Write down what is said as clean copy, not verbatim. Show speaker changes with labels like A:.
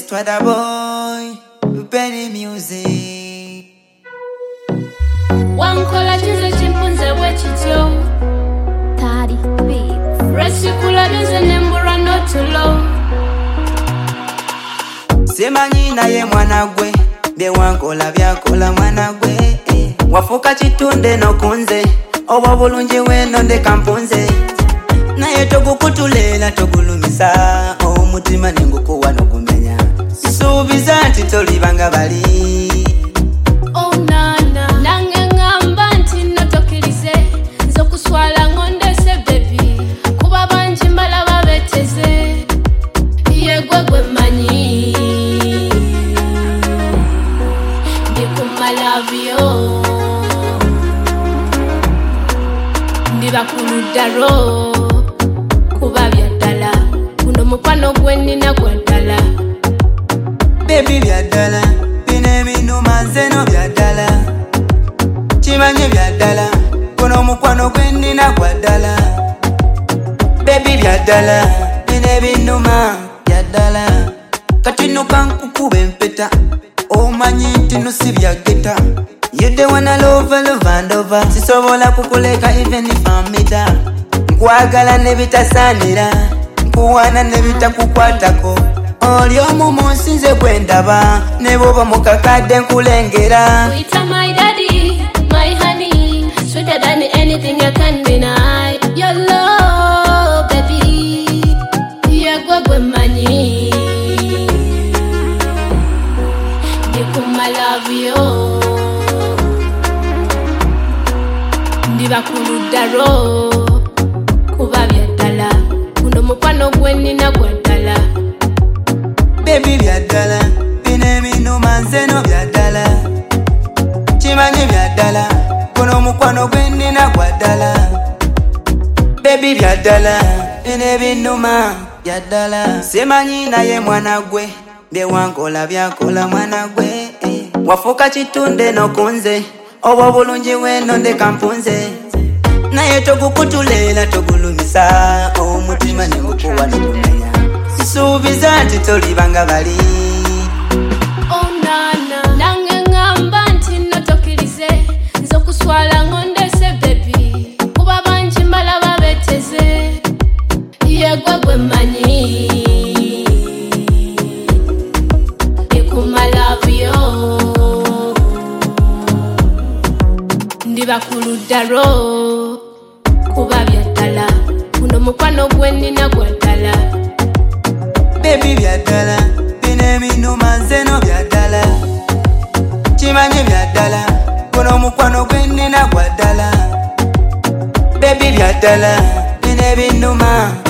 A: Twada boy, Benny music.
B: Wankola chizo chimpunze wechityo
C: Tari beats.
B: Resikula bize nembura not too low.
A: Semanyi naye mwana gwe, bye wankola byakola mwana gwe. Wafuka chitunde nokunze, obwo bulungi weno ndeka mpunze. Naye togukutulela togulumisa, omutima nengukuwa nogumenya. Suubiza nti tolibanga bali.
B: Oh nana, nange ngamba nti notokirize, nzokuswala ngondese baby. Kuba banji mbala babeteze, yegwe gwe manyi. Ndikuma love yo, ndibakuludaro. Kuba byaddala, guno mukwano gwe nnina gwaddala.
A: Baby byaddala, bino ebinuma nzeno byaddala. Kimanyi byaddala, guno mukwano gwe nnina gwaddala. Baby byaddala, bino ebinuma byaddala. Kati no kankukube empeta, omanyi nti no si byageta. You the one I love and over. Sisobola kukuleka even if I'm mita. Nkwagala ne bitasanira, nkuwana ne bitakukwatako. Oli omu munsi nze gwe ndaba, ne bw'oba mu kakadde nkulengera.
B: Sweet my daddy, my honey, sweeter than anything I can deny. Your love, baby, yegwe gwe manyi. Ndikuma love yo, ndibakuludaro. Kuba byaddala, guno mukwano gwe nnina gwaddala.
A: Baby byaddala, bino ebinuma nzeno byaddala. Kimanyi byaddala, guno mukwano gwe nnina gwaddala. Baby byaddala, bino ebinuma byaddala. Semanyi naye mwana gwe, bye wankola byakola mwana gwe. Wafuka chitunde nokunze, obwo bulungi weno ndeka mpunze. Naye togukutulela togulumisa, omutima nengukuwa nogumenya. Suubiza nti tolibanga bali.
B: Oh nana, nange ngamba nti notokirize, nzokuswala ngondese baby. Kuba banji mbala babeteze, yegwe gwe manyi. Ndikuma love yo, ndibakuludaro. Kuba byaddala, guno mukwano gwe nnina gwaddala.
A: Baby byaddala, bino ebinuma nzeno byaddala. Kimanyi byaddala, guno mukwano gwe nnina gwaddala. Baby byaddala, bino ebinuma